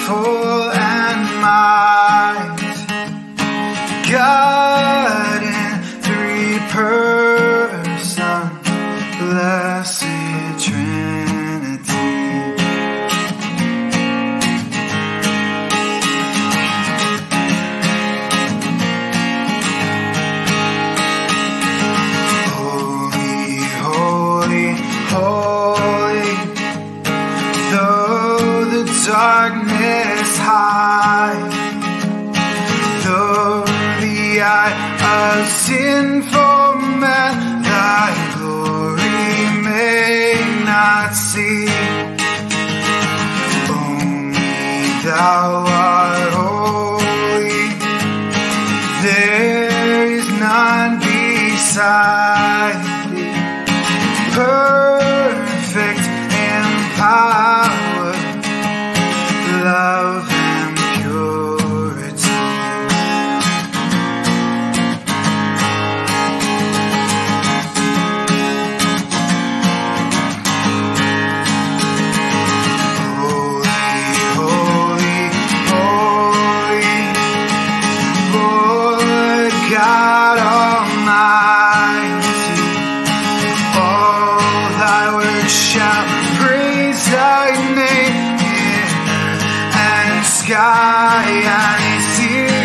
soul, and mind. God in three persons, blessed Trinity. Holy, holy, holy, though the darkness hide, though the eye of sinful man thy glory may not see, only thou art holy, there is none beside thee, perfect in power, love and purity. Holy, holy, holy, Lord God Almighty, all thy works shall praise thy name in earth and sky and sea.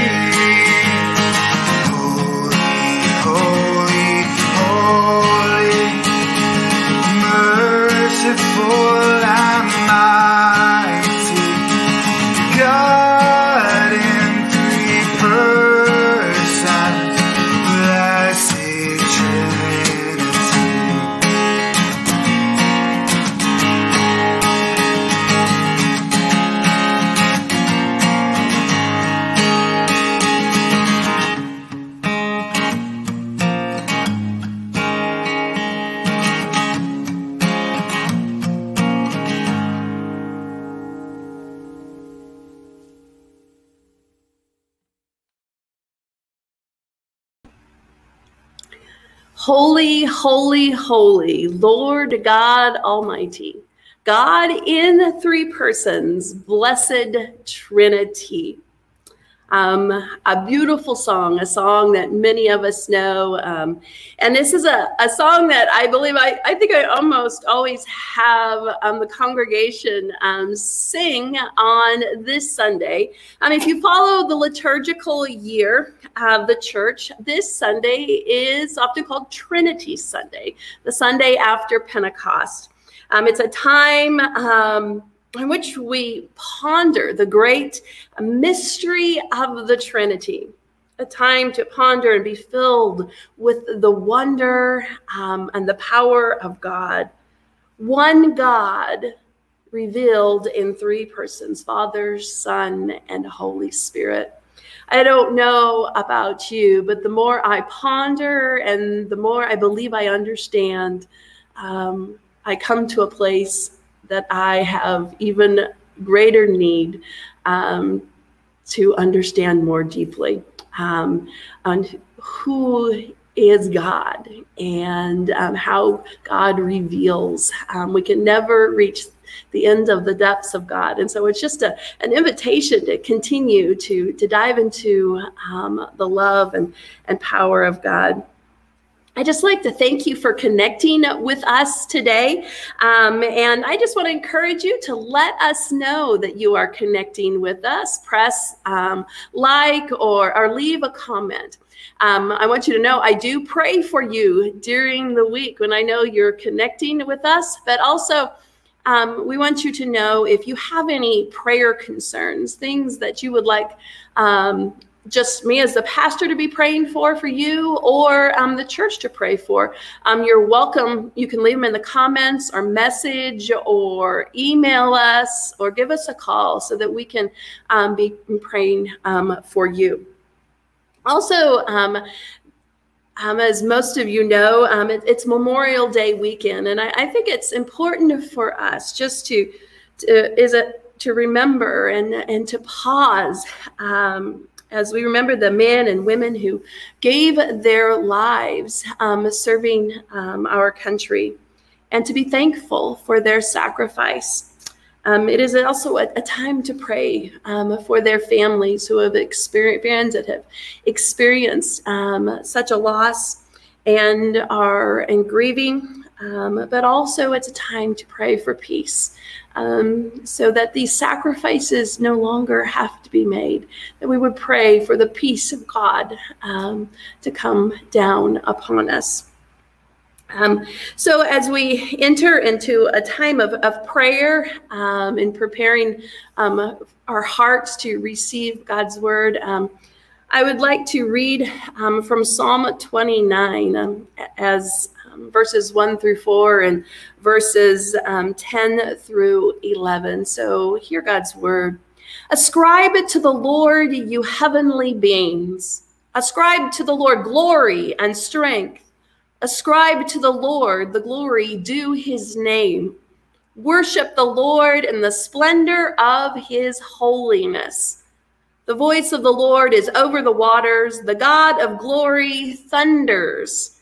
Holy, holy, holy, merciful and mighty, God in three persons, blessed Trinity. Holy, holy, holy, Lord God Almighty, God in three persons, blessed Trinity. A beautiful song, a song that many of us know. And this is a song that I believe, I think I almost always have the congregation sing on this Sunday. If you follow the liturgical year of the church, this Sunday is often called Trinity Sunday, the Sunday after Pentecost. It's a time in which we ponder the great mystery of the Trinity, a time to ponder and be filled with the wonder and the power of God. One God revealed in three persons, Father, Son, and Holy Spirit. I don't know about you, but the more I ponder and the more I believe I understand, I come to a place that I have even greater need to understand more deeply on who is God and how God reveals. We can never reach the end of the depths of God. And so it's just an invitation to continue to dive into the love and power of God. I just like to thank you for connecting with us today. And I just want to encourage you to let us know that you are connecting with us. Press like or leave a comment. I want you to know I do pray for you during the week when I know you're connecting with us, but also we want you to know if you have any prayer concerns, things that you would like just me as the pastor to be praying for you, or the church to pray for, you're welcome. You can leave them in the comments or message or email us or give us a call so that we can be praying for you. Also, as most of you know, it's Memorial Day weekend, and I think it's important for us just to remember and to pause as we remember the men and women who gave their lives serving our country, and to be thankful for their sacrifice. It is also a time to pray for their families who have experienced such a loss and are grieving. But also it's a time to pray for peace, so that these sacrifices no longer have to be made, that we would pray for the peace of God to come down upon us. So as we enter into a time of prayer and preparing our hearts to receive God's word, I would like to read from Psalm 29 as verses 1 through 4 and verses 10 through 11. So hear God's word. Ascribe to the Lord, you heavenly beings. Ascribe to the Lord glory and strength. Ascribe to the Lord the glory due his name. Worship the Lord in the splendor of his holiness. The voice of the Lord is over the waters. The God of glory thunders.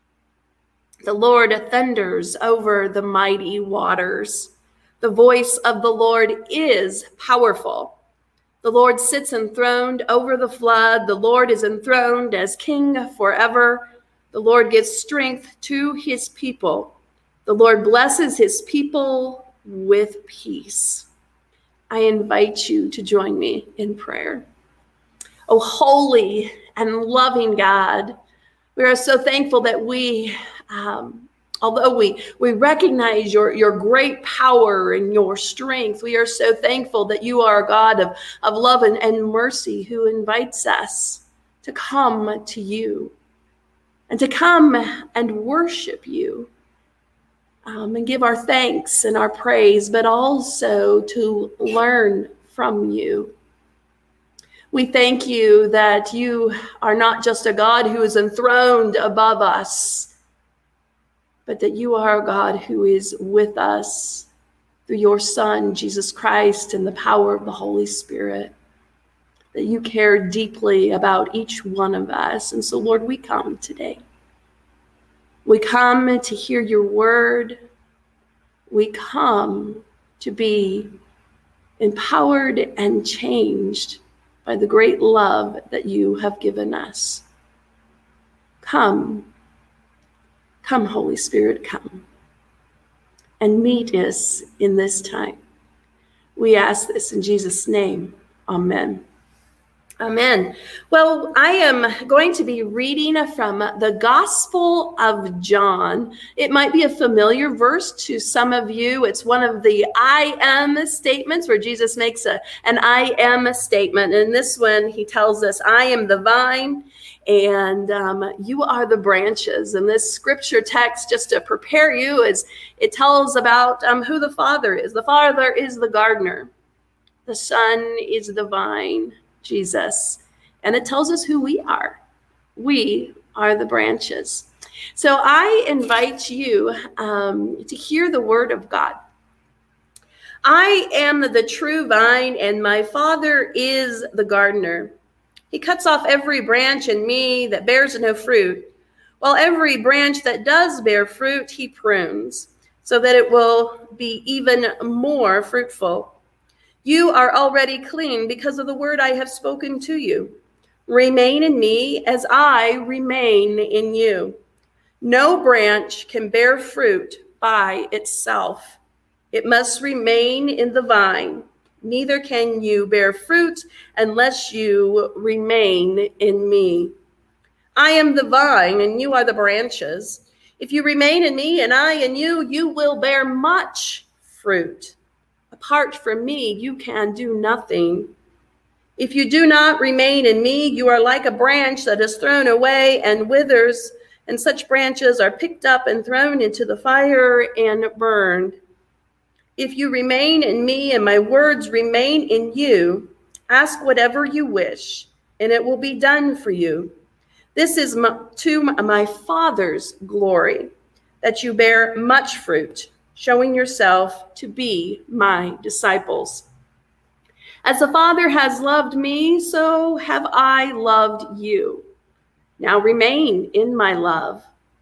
The Lord thunders over the mighty waters. The voice of the Lord is powerful. The Lord sits enthroned over the flood. The Lord is enthroned as king forever. The Lord gives strength to his people. The Lord blesses his people with peace. I invite you to join me in prayer. Oh, holy and loving God, we are so thankful that although we recognize your great power and your strength, we are so thankful that you are a God of love and mercy who invites us to come to you and to come and worship you and give our thanks and our praise, but also to learn from you. We thank you that you are not just a God who is enthroned above us, but that you are a God who is with us through your Son, Jesus Christ, and the power of the Holy Spirit, that you care deeply about each one of us. And so, Lord, we come today. We come to hear your word. We come to be empowered and changed by the great love that you have given us. Come, Holy Spirit, come and meet us in this time. We ask this in Jesus' name. Amen. Amen. Well, I am going to be reading from the Gospel of John. It might be a familiar verse to some of you. It's one of the I am statements where Jesus makes an I am statement. And this one, he tells us, I am the vine and you are the branches. And this scripture text, just to prepare you, is it tells about who the Father is. The Father is the gardener. The Son is the vine, Jesus. And it tells us who we are. We are the branches. So I invite you to hear the word of God. I am the true vine, and my Father is the gardener. He cuts off every branch in me that bears no fruit, while every branch that does bear fruit, he prunes, so that it will be even more fruitful. You are already clean because of the word I have spoken to you. Remain in me as I remain in you. No branch can bear fruit by itself. It must remain in the vine. Neither can you bear fruit unless you remain in me. I am the vine and you are the branches. If you remain in me and I in you, you will bear much fruit. Apart from me, you can do nothing. If you do not remain in me, you are like a branch that is thrown away and withers, and such branches are picked up and thrown into the fire and burned. If you remain in me and my words remain in you, ask whatever you wish, and it will be done for you. This is to my Father's glory, that you bear much fruit, showing yourself to be my disciples. As the Father has loved me, so have I loved you. Now remain in my love.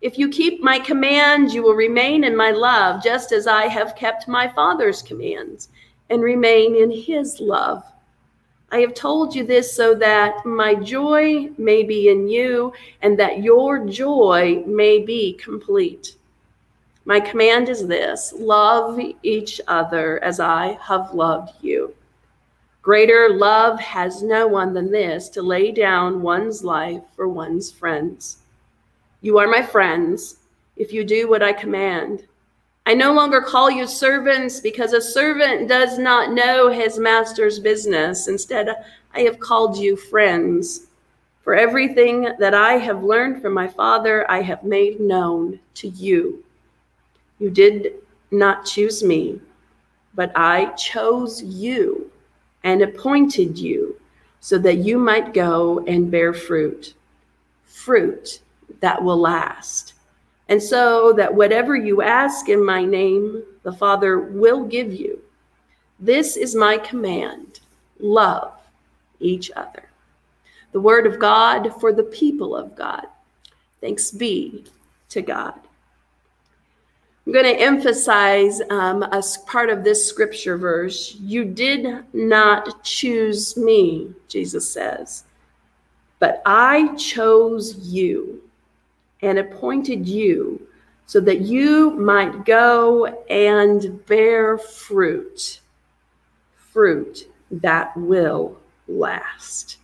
If you keep my commands, you will remain in my love, just as I have kept my Father's commands and remain in his love. I have told you this so that my joy may be in you and that your joy may be complete. My command is this: love each other as I have loved you. Greater love has no one than this, to lay down one's life for one's friends. You are my friends if you do what I command. I no longer call you servants, because a servant does not know his master's business. Instead, I have called you friends. For everything that I have learned from my Father, I have made known to you. You did not choose me, but I chose you and appointed you so that you might go and bear fruit, fruit that will last. And so that whatever you ask in my name, the Father will give you. This is my command: love each other. The word of God for the people of God. Thanks be to God. I'm going to emphasize a part of this scripture verse. You did not choose me, Jesus says, but I chose you and appointed you so that you might go and bear fruit, fruit that will last.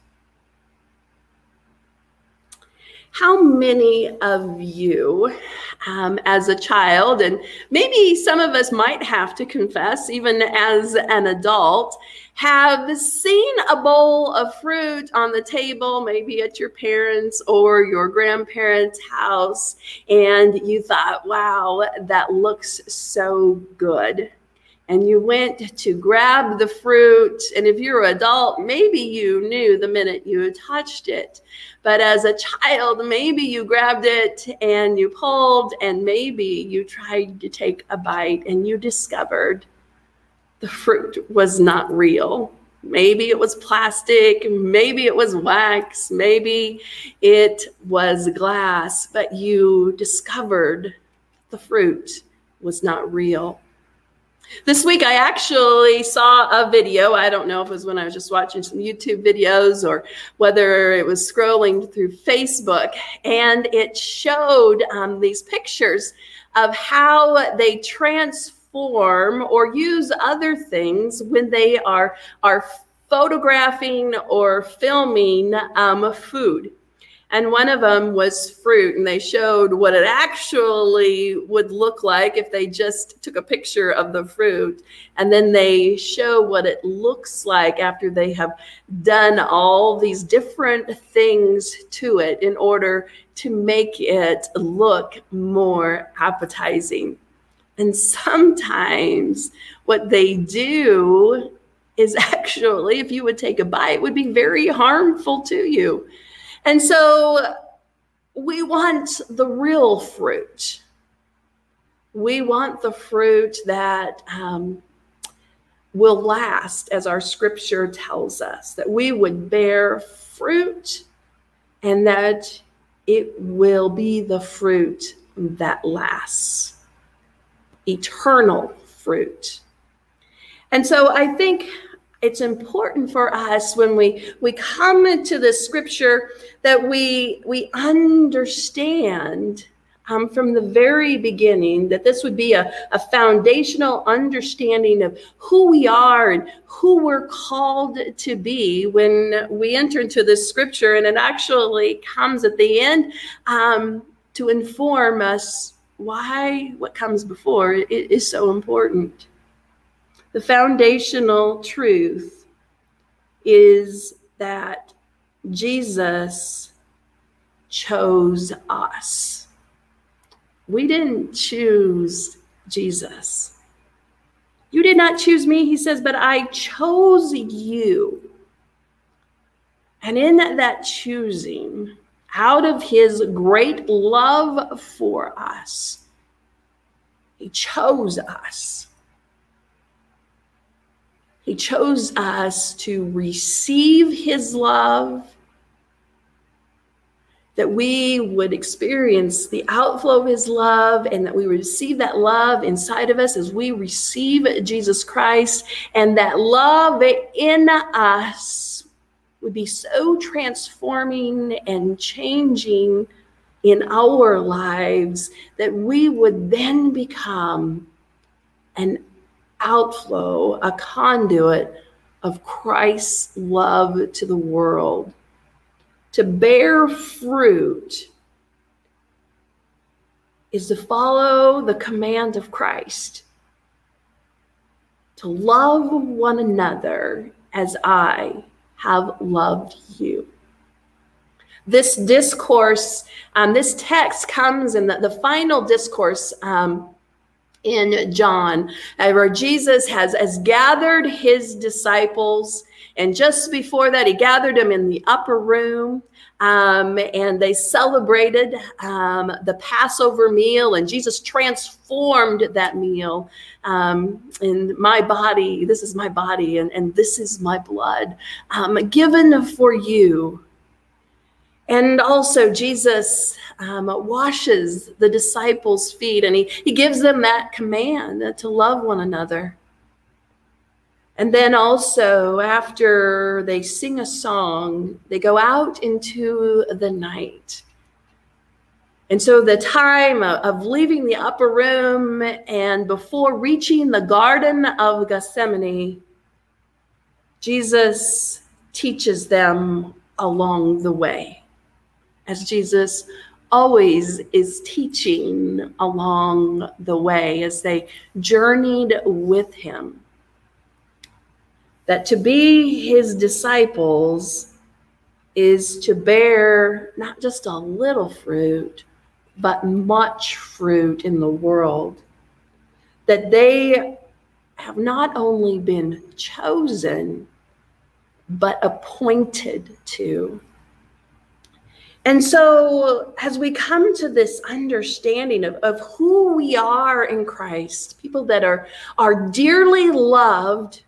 How many of you, as a child, and maybe some of us might have to confess, even as an adult, have seen a bowl of fruit on the table, maybe at your parents' or your grandparents' house, and you thought, wow, that looks so good. And you went to grab the fruit, and if you're an adult, maybe you knew the minute you touched it. But as a child, maybe you grabbed it and you pulled, and maybe you tried to take a bite and you discovered the fruit was not real. Maybe it was plastic, maybe it was wax, maybe it was glass, but you discovered the fruit was not real. This week, I actually saw a video. I don't know if it was when I was just watching some YouTube videos or whether it was scrolling through Facebook, and it showed these pictures of how they transform or use other things when they are photographing or filming food. And one of them was fruit, and they showed what it actually would look like if they just took a picture of the fruit. And then they show what it looks like after they have done all these different things to it in order to make it look more appetizing. And sometimes what they do is actually, if you would take a bite, would be very harmful to you. And so we want the real fruit. We want the fruit that will last, as our scripture tells us, that we would bear fruit and that it will be the fruit that lasts, eternal fruit. And so I think it's important for us when we come into the scripture that we understand from the very beginning that this would be a foundational understanding of who we are and who we're called to be when we enter into this scripture. And it actually comes at the end to inform us why what comes before is so important. The foundational truth is that Jesus chose us. We didn't choose Jesus. You did not choose me, he says, but I chose you. And in that choosing, out of his great love for us, he chose us. He chose us to receive his love that we would experience the outflow of his love, and that we receive that love inside of us as we receive Jesus Christ, and that love in us would be so transforming and changing in our lives that we would then become an outflow, a conduit of Christ's love to the world. To bear fruit is to follow the command of Christ, to love one another as I have loved you. This discourse, this text comes in the final discourse in John, where Jesus has gathered his disciples. And just before that, he gathered them in the upper room, and they celebrated the Passover meal. And Jesus transformed that meal. In my body, this is my body, and this is my blood, given for you. And also Jesus washes the disciples' feet, and he gives them that command to love one another. And then also, after they sing a song, they go out into the night. And so the time of leaving the upper room and before reaching the Garden of Gethsemane, Jesus teaches them along the way, as Jesus always is teaching along the way as they journeyed with him. That to be his disciples is to bear not just a little fruit, but much fruit in the world. That they have not only been chosen, but appointed to. And so as we come to this understanding of who we are in Christ, people that are dearly loved,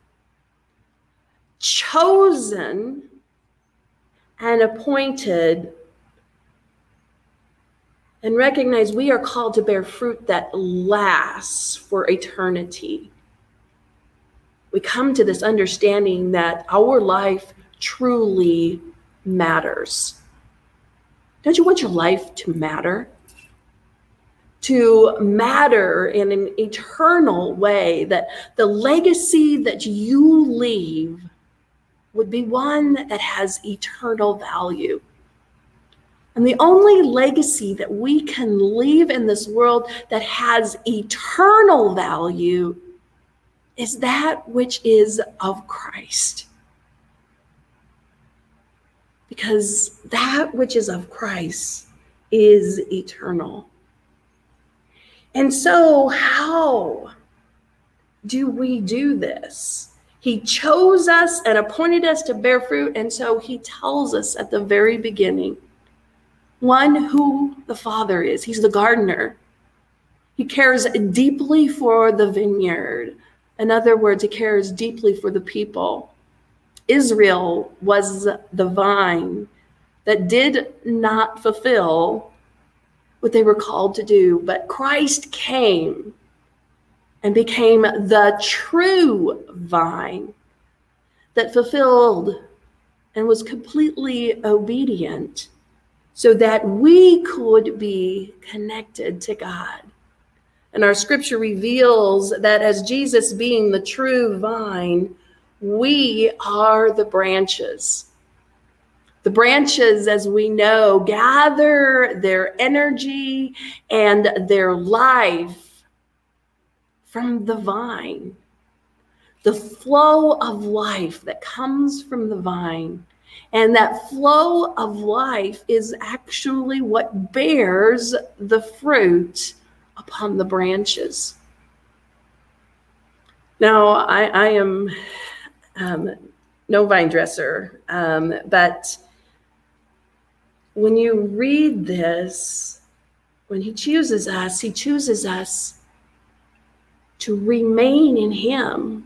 chosen, and appointed, and recognize we are called to bear fruit that lasts for eternity. We come to this understanding that our life truly matters. Don't you want your life to matter? To matter in an eternal way, that the legacy that you leave would be one that has eternal value. And the only legacy that we can leave in this world that has eternal value is that which is of Christ. Because that which is of Christ is eternal. And so how do we do this? He chose us and appointed us to bear fruit. And so he tells us at the very beginning, one, who the Father is. He's the gardener. He cares deeply for the vineyard. In other words, he cares deeply for the people. Israel was the vine that did not fulfill what they were called to do, but Christ came and became the true vine that fulfilled and was completely obedient so that we could be connected to God. And our scripture reveals that as Jesus being the true vine, we are the branches. The branches, as we know, gather their energy and their life from the vine. The flow of life that comes from the vine. And that flow of life is actually what bears the fruit upon the branches. Now, I am no vine dresser, but when you read this, when he chooses us to remain in him.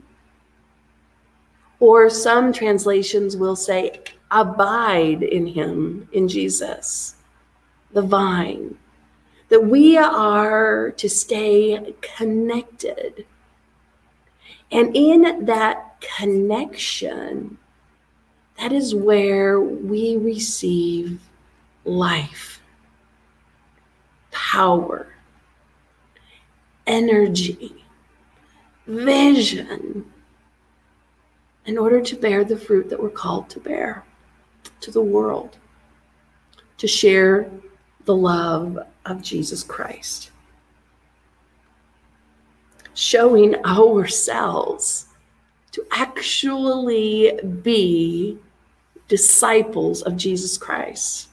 Or some translations will say, abide in him, in Jesus. the vine, that we are to stay connected. And in that connection, that is where we receive life, power, energy, vision, in order to bear the fruit that we're called to bear to the world, to share the love of Jesus Christ, showing ourselves to actually be disciples of Jesus Christ.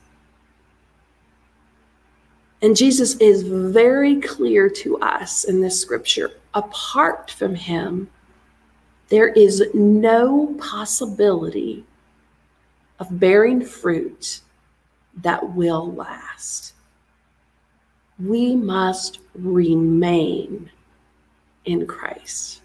And Jesus is very clear to us in this scripture. Apart from him, there is no possibility of bearing fruit that will last. We must remain in Christ,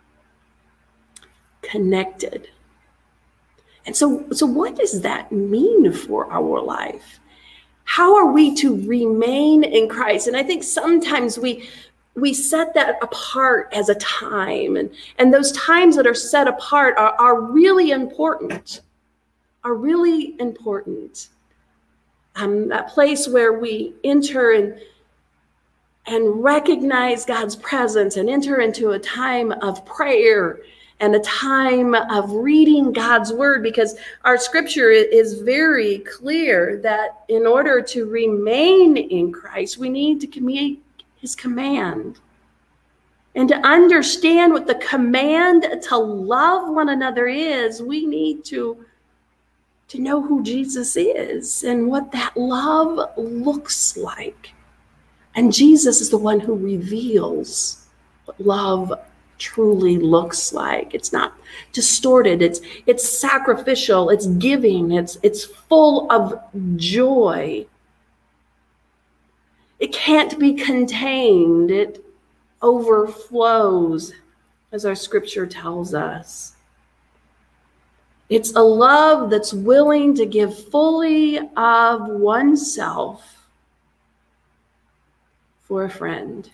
connected. And so what does that mean for our life? How are we to remain in Christ? And I think sometimes we set that apart as a time, and those times that are set apart are really important, That place where we enter and recognize God's presence and enter into a time of prayer and a time of reading God's word, because our scripture is very clear that in order to remain in Christ, we need to commit his command. And to understand what the command to love one another is, we need to know who Jesus is and what that love looks like. And Jesus is the one who reveals what love truly looks like. It's not distorted. It's sacrificial. It's giving. It's full of joy. It can't be contained. It overflows, as our scripture tells us. It's a love that's willing to give fully of oneself for a friend.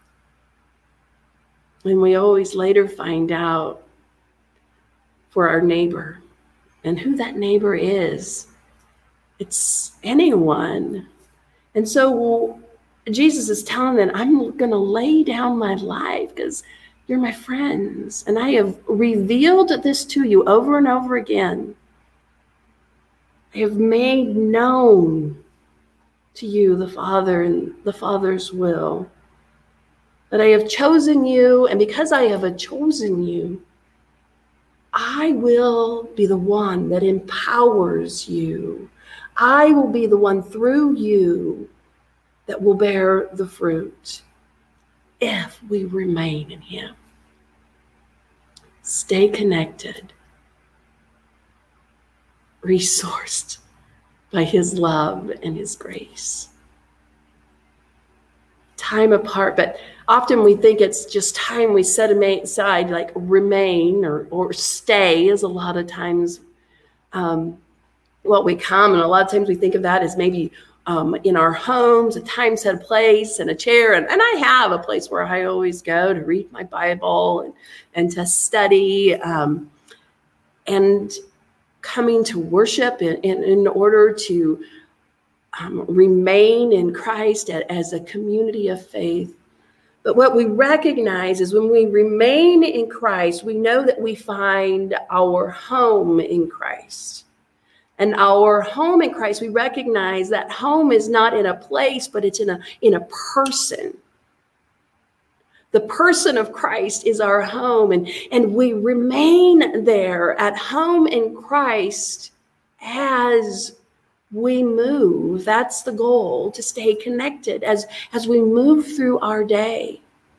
And we always later find out for our neighbor, and who that neighbor is. It's anyone. And so Jesus is telling them, I'm going to lay down my life because you're my friends. And I have revealed this to you over and over again. I have made known to you the Father and the Father's will. That I have chosen you, and because I have chosen you, I will be the one that empowers you. I will be the one through you that will bear the fruit if we remain in him. Stay connected, resourced by his love and his grace. Time apart, but often we think it's just time we set aside, like remain or stay is a lot of times what we come. And a lot of times we think of that as maybe in our homes, a time set place and a chair. And I have a place where I always go to read my Bible and to study and coming to worship in order to remain in Christ as a community of faith. But what we recognize is when we remain in Christ, we know that we find our home in Christ. And our home in Christ, we recognize that home is not in a place, but it's in a person. The person of Christ is our home, and we remain there at home in Christ as we move. That's the goal, to stay connected as we move through our day,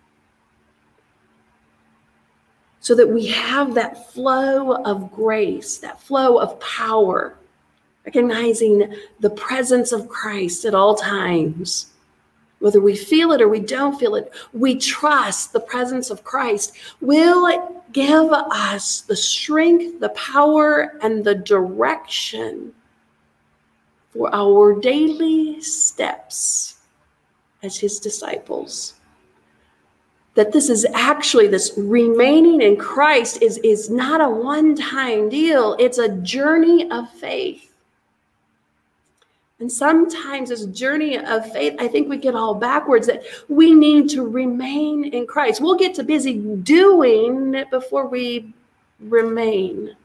so that we have that flow of grace, that flow of power, recognizing the presence of Christ at all times. Whether we feel it or we don't feel it, we trust the presence of Christ will give us the strength, the power, and the direction for our daily steps as his disciples. That this is actually, this remaining in Christ is not a one-time deal. It's a journey of faith. And sometimes this journey of faith, I think we get all backwards, that we need to remain in Christ. We'll get too busy doing it before we remain.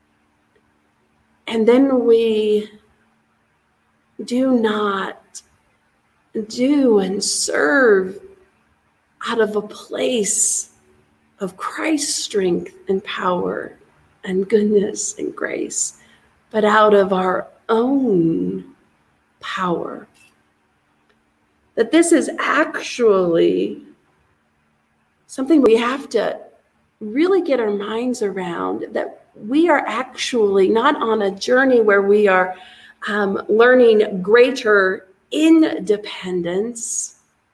And then we do not do and serve out of a place of Christ's strength and power and goodness and grace, but out of our own power. That this is actually something we have to really get our minds around, that we are actually not on a journey where we are learning greater independence,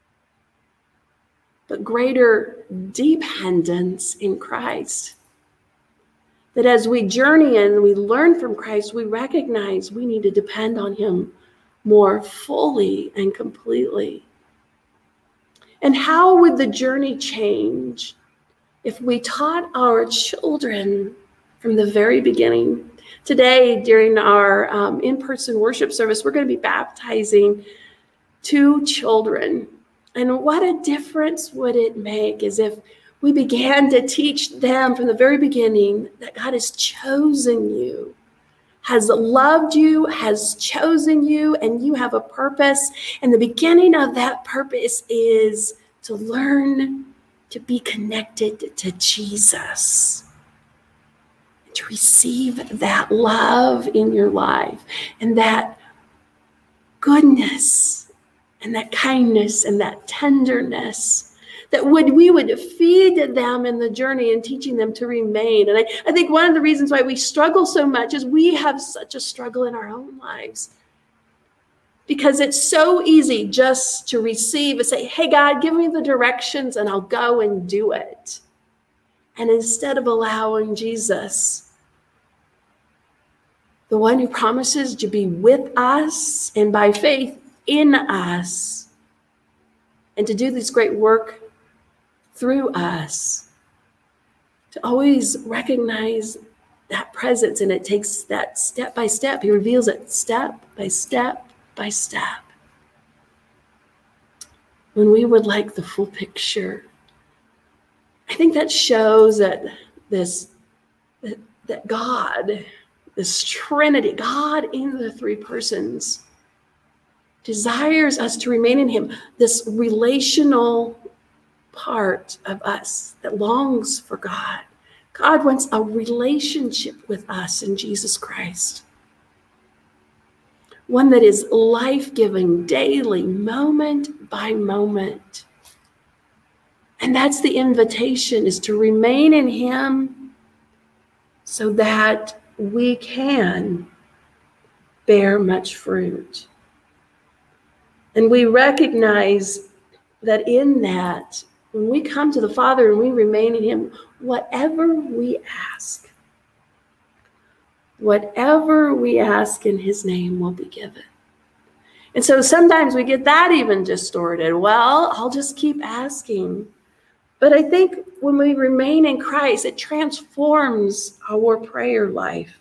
but greater dependence in Christ. That as we journey and we learn from Christ, we recognize we need to depend on him more fully and completely. And how would the journey change if we taught our children from the very beginning? Today, during our in-person worship service, we're going to be baptizing 2 children. And what a difference would it make is if we began to teach them from the very beginning that God has chosen you, has loved you, has chosen you, and you have a purpose. And the beginning of that purpose is to learn to be connected to Jesus, to receive that love in your life and that goodness and that kindness and that tenderness, that we would feed them in the journey and teaching them to remain. And I think one of the reasons why we struggle so much is we have such a struggle in our own lives. Because it's so easy just to receive and say, hey, God, give me the directions and I'll go and do it. And instead of allowing Jesus, the one who promises to be with us and by faith in us, and to do this great work through us, to always recognize that presence. And it takes that step by step. He reveals it step by step by step. When we would like the full picture, I think that shows that that God, this Trinity, God in the 3 persons, desires us to remain in him, this relational part of us that longs for God. God wants a relationship with us in Jesus Christ. One that is life-giving daily, moment by moment. And that's the invitation, is to remain in him so that we can bear much fruit. And we recognize that in that, when we come to the Father and we remain in him, whatever we ask in his name will be given. And so sometimes we get that even distorted. Well, I'll just keep asking. But I think when we remain in Christ, it transforms our prayer life.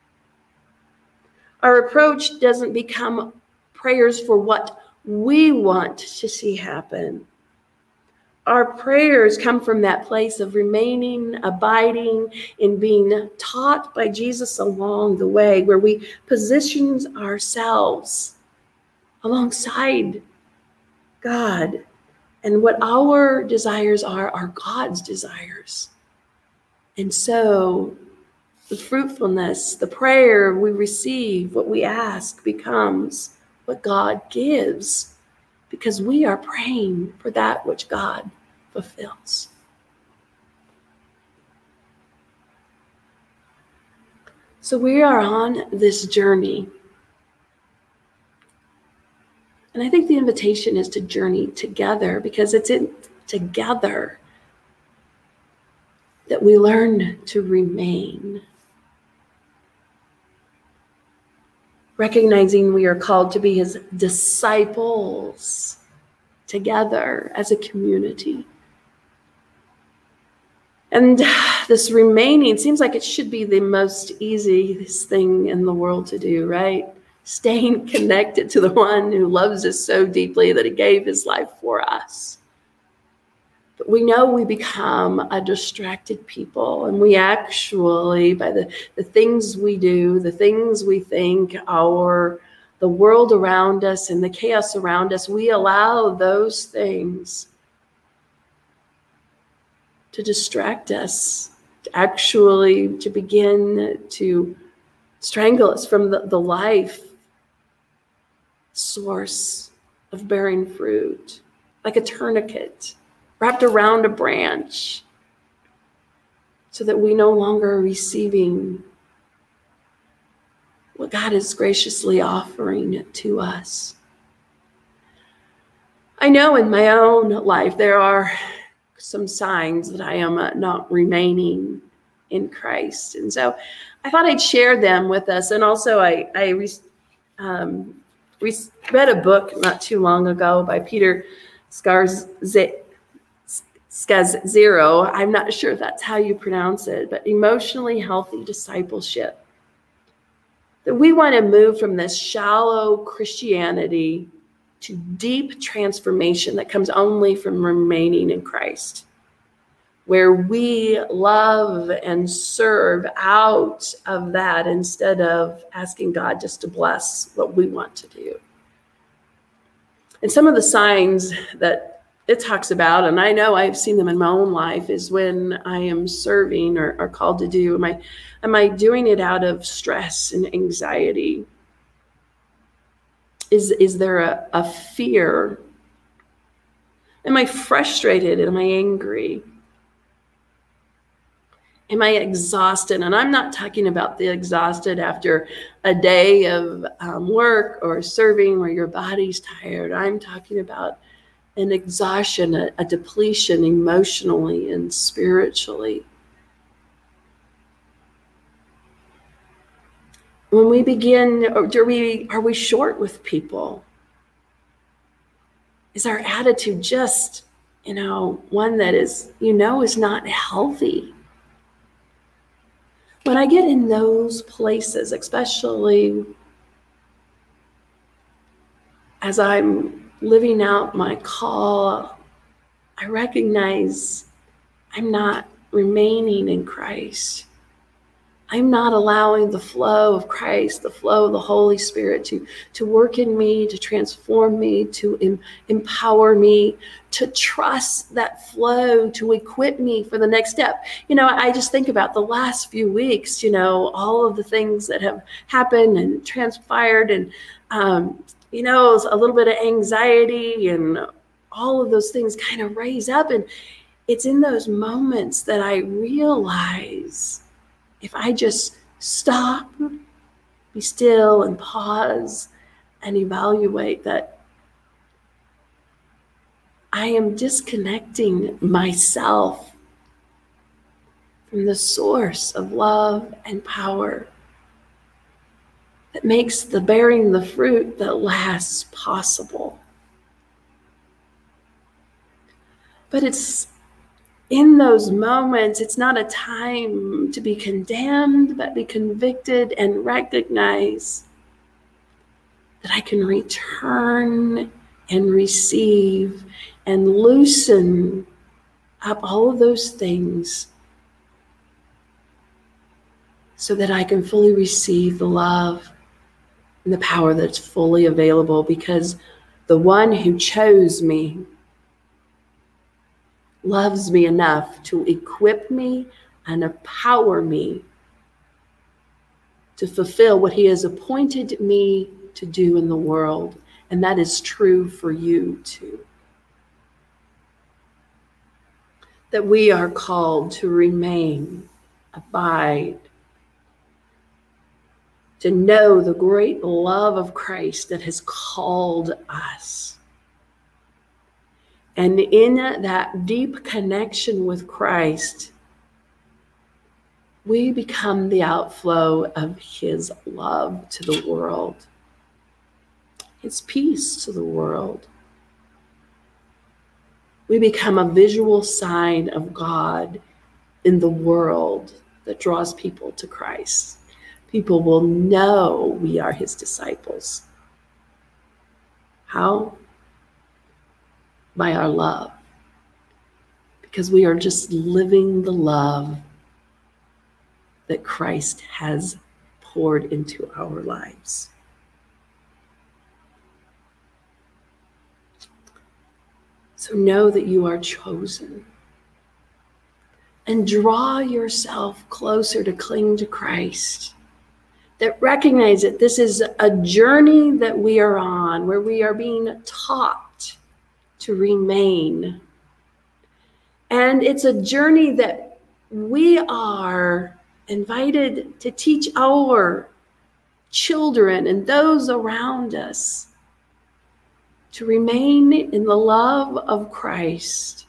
Our approach doesn't become prayers for what we want to see happen. Our prayers come from that place of remaining, abiding, and being taught by Jesus along the way, where we position ourselves alongside God. And what our desires are God's desires. And so the fruitfulness, the prayer we receive, what we ask becomes what God gives, because we are praying for that which God fulfills. So we are on this journey. And I think the invitation is to journey together, because it's in together that we learn to remain. recognizing we are called to be his disciples together as a community. And this remaining seems like it should be the most easiest thing in the world to do, right? Staying connected to the one who loves us so deeply that he gave his life for us. But we know we become a distracted people, and we actually, by the things we do, the things we think, the world around us and the chaos around us, we allow those things to distract us, to begin to strangle us from the life source of bearing fruit, like a tourniquet wrapped around a branch, so that we no longer are receiving what God is graciously offering to us. I know in my own life there are some signs that I am not remaining in Christ. And so I thought I'd share them with us. And also I read a book not too long ago by Peter Scazzero. I'm not sure if that's how you pronounce it, but Emotionally Healthy Discipleship. That we want to move from this shallow Christianity to deep transformation that comes only from remaining in Christ, where we love and serve out of that instead of asking God just to bless what we want to do. And some of the signs that it talks about, and I know I've seen them in my own life, is when I am serving or called to do, am I doing it out of stress and anxiety? Is there a fear? Am I frustrated? Am I angry? Am I exhausted? And I'm not talking about the exhausted after a day of work or serving where your body's tired. I'm talking about an exhaustion, a depletion emotionally and spiritually. When we begin, are we short with people? Is our attitude just, one that is not healthy? When I get in those places, especially as I'm living out my call, I recognize I'm not remaining in Christ. I'm not allowing the flow of Christ, the flow of the Holy Spirit to work in me, to transform me, to empower me, to trust that flow, to equip me for the next step. I just think about the last few weeks, all of the things that have happened and transpired, and, a little bit of anxiety and all of those things kind of raise up. And it's in those moments that I realize, if I just stop, be still, and pause and evaluate, that I am disconnecting myself from the source of love and power that makes the bearing the fruit that lasts possible. But it's in those moments, it's not a time to be condemned, but be convicted and recognize that I can return and receive and loosen up all of those things so that I can fully receive the love and the power that's fully available, because the one who chose me loves me enough to equip me and empower me to fulfill what he has appointed me to do in the world. And that is true for you too. That we are called to remain, abide, to know the great love of Christ that has called us. And in that deep connection with Christ, we become the outflow of his love to the world. his peace to the world. We become a visual sign of God in the world that draws people to Christ. People will know we are his disciples. How? By our love. Because we are just living the love that Christ has poured into our lives. So know that you are chosen. And draw yourself closer to cling to Christ. That recognize that this is a journey that we are on, where we are being taught to remain. And it's a journey that we are invited to teach our children and those around us to remain in the love of Christ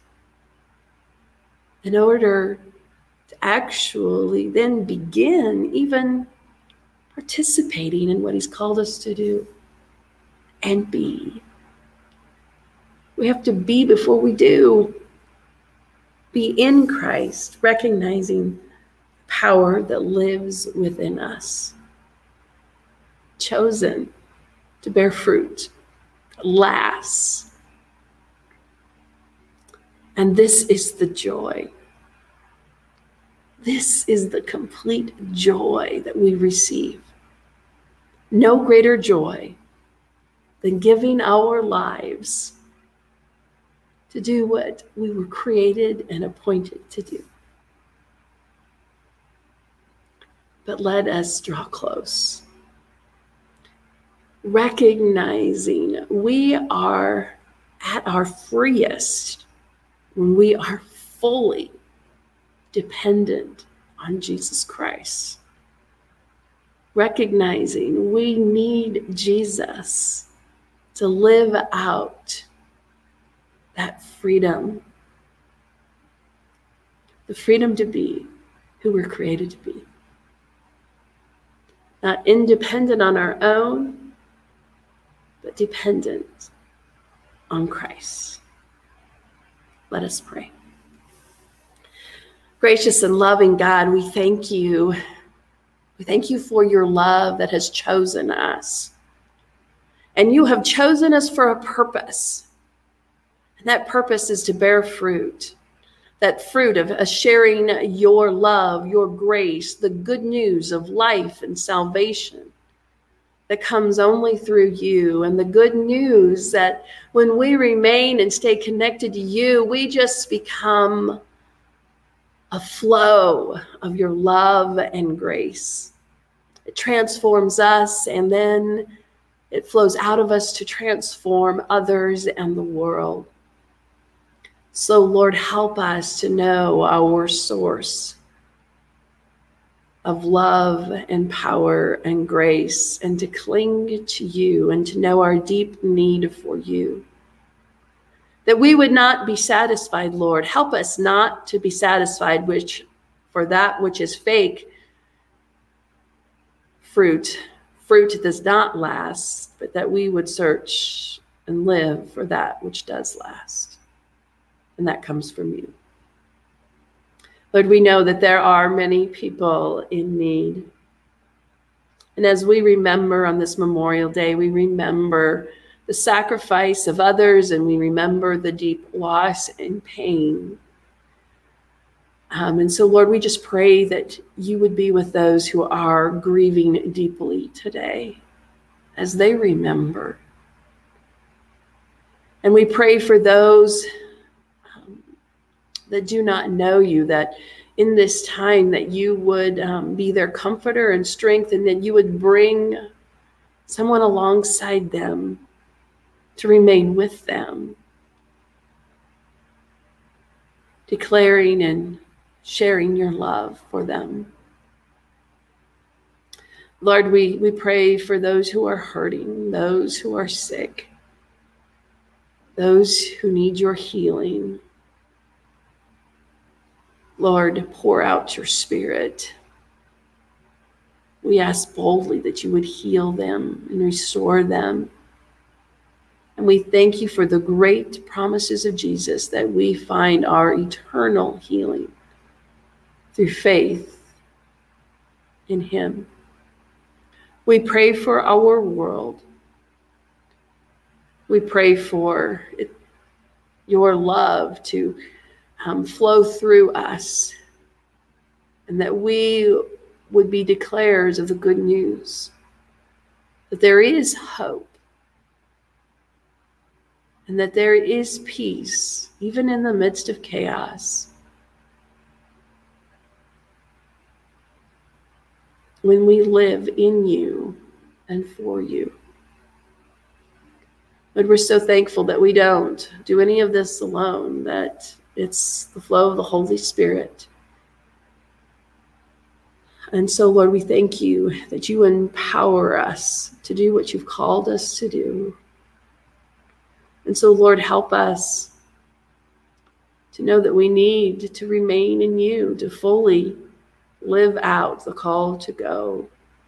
in order to actually then begin even participating in what he's called us to do and be. We have to be before we do. Be in Christ, recognizing power that lives within us. Chosen to bear fruit, lasts. And this is the joy. This is the complete joy that we receive. No greater joy than giving our lives to do what we were created and appointed to do. But let us draw close, recognizing we are at our freest when we are fully dependent on Jesus Christ. Recognizing we need Jesus to live out that freedom, the freedom to be who we're created to be. Not independent on our own, but dependent on Christ. Let us pray. Gracious and loving God, we thank you. We thank you for your love that has chosen us. And you have chosen us for a purpose. And that purpose is to bear fruit. That fruit of sharing your love, your grace, the good news of life and salvation that comes only through you. And the good news that when we remain and stay connected to you, we just become a flow of your love and grace. It transforms us, and then it flows out of us to transform others and the world. So, Lord, help us to know our source of love and power and grace, and to cling to you and to know our deep need for you. That we would not be satisfied, Lord. Help us not to be satisfied for that which is fake fruit. Fruit does not last, but that we would search and live for that which does last. And that comes from you. Lord, we know that there are many people in need. And as we remember on this Memorial Day, we remember the sacrifice of others, and we remember the deep loss and pain. And so, Lord, we just pray that you would be with those who are grieving deeply today as they remember. And we pray for those that do not know you, that in this time that you would be their comforter and strength, and that you would bring someone alongside them to remain with them, declaring and sharing your love for them. Lord, we pray for those who are hurting, those who are sick, those who need your healing. Lord, pour out your Spirit. We ask boldly that you would heal them and restore them. And we thank you for the great promises of Jesus that we find our eternal healing through faith in him. We pray for our world. We pray for your love to flow through us, and that we would be declarers of the good news, that there is hope, and that there is peace, even in the midst of chaos. When we live in you and for you. But we're so thankful that we don't do any of this alone, that it's the flow of the Holy Spirit. And so, Lord, we thank you that you empower us to do what you've called us to do. And so, Lord, help us to know that we need to remain in you, to fully live out the call to go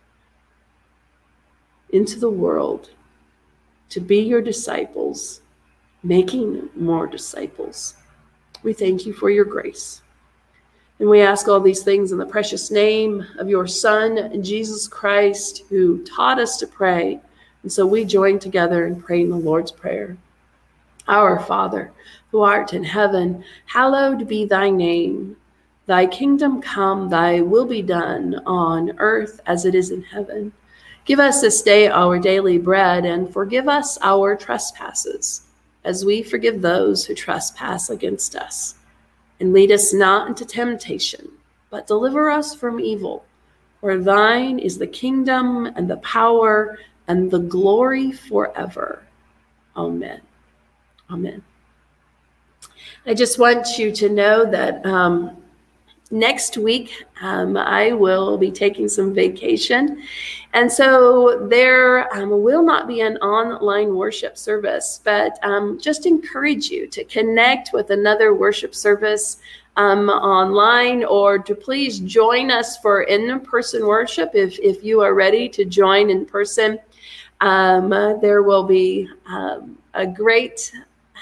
into the world, to be your disciples, making more disciples. We thank you for your grace. And we ask all these things in the precious name of your Son, Jesus Christ, who taught us to pray. And so we join together and pray in the Lord's Prayer. Our Father, who art in heaven, hallowed be thy name. Thy kingdom come, thy will be done on earth as it is in heaven. Give us this day our daily bread, and forgive us our trespasses, as we forgive those who trespass against us. And lead us not into temptation, but deliver us from evil. For thine is the kingdom and the power and the glory forever. Amen. Amen. I just want you to know that next week, I will be taking some vacation. And so there will not be an online worship service, but just encourage you to connect with another worship service online, or to please join us for in-person worship if you are ready to join in person. There will be a great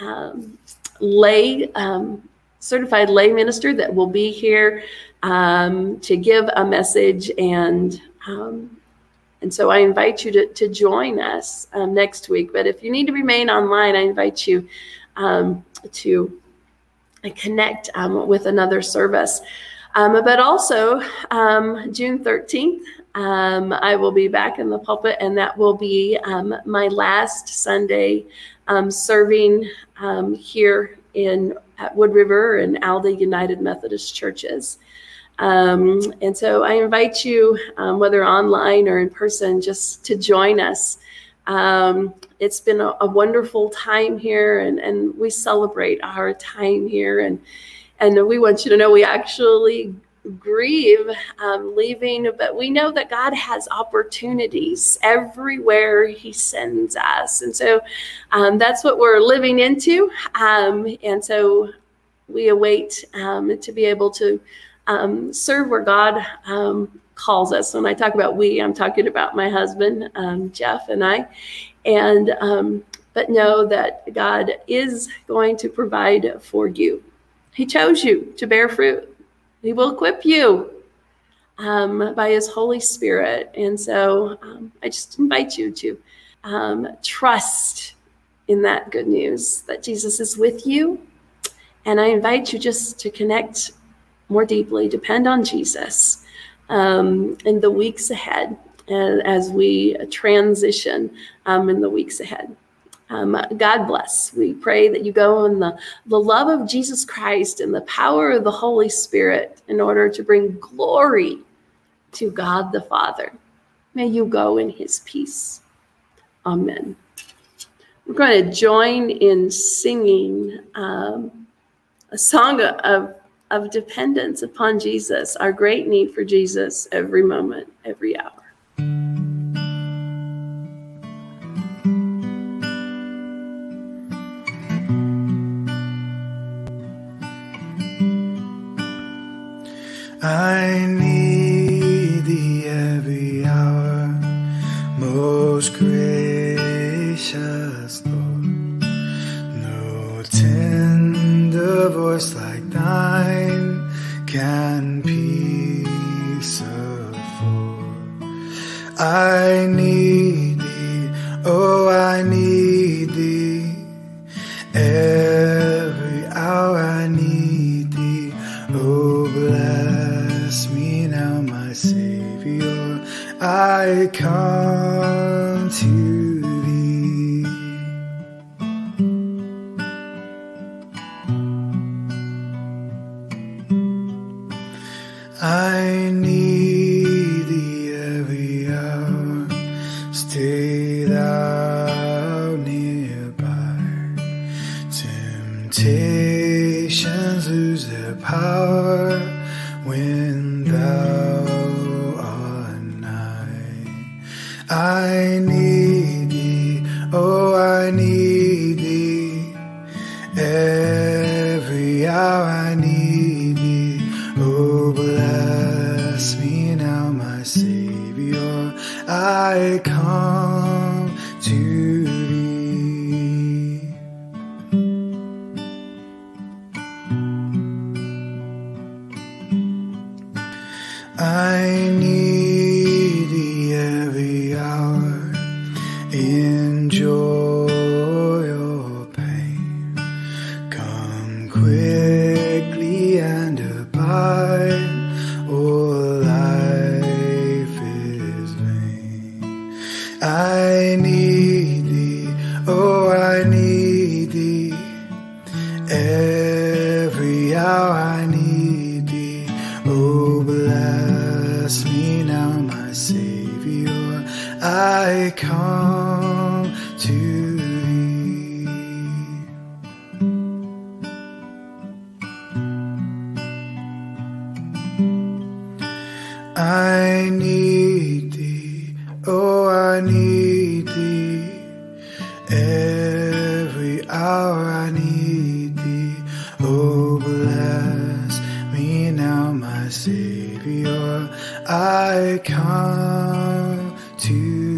certified lay minister that will be here to give a message, and so I invite you to join us next week. But if you need to remain online, I invite you to connect with another service. But also June 13th, I will be back in the pulpit, and that will be my last Sunday serving here at Wood River and Alda United Methodist Churches. And so I invite you, whether online or in person, just to join us. It's been a wonderful time here, and we celebrate our time here. And we want you to know we actually grieve leaving, but we know that God has opportunities everywhere he sends us. And so that's what we're living into. And so we await to be able to serve where God calls us. When I talk about we, I'm talking about my husband, Jeff, and I. And but know that God is going to provide for you. He chose you to bear fruit. He will equip you by his Holy Spirit. And so I just invite you to trust in that good news that Jesus is with you. And I invite you just to connect more deeply, depend on Jesus in the weeks ahead, as we transition in the weeks ahead. God bless. We pray that you go in the love of Jesus Christ and the power of the Holy Spirit in order to bring glory to God the Father. May you go in his peace. Amen. We're going to join in singing a song of dependence upon Jesus, our great need for Jesus every moment, every hour. I need thee every hour, most gracious Lord. and peaceful. I need thee, oh, I need thee. Every hour I need thee. Oh, bless me now, my Savior. I come to thee. I need thee every hour. Stay thou nearby. Temptations lose their power when thou art nigh. I need thee, oh, I need thee. Every hour I need thee. Oh, bless me now, my Savior. I come to thee. I need thee every hour, in joy or pain. Come quickly and abide, or life is vain. I need thee, oh, I need thee. Every hour I need thee. Oh, bless me now, my Savior. I come to thee. I need thee, oh, I need thee. Every hour I need thee. Oh, bless me now, my Savior. I come to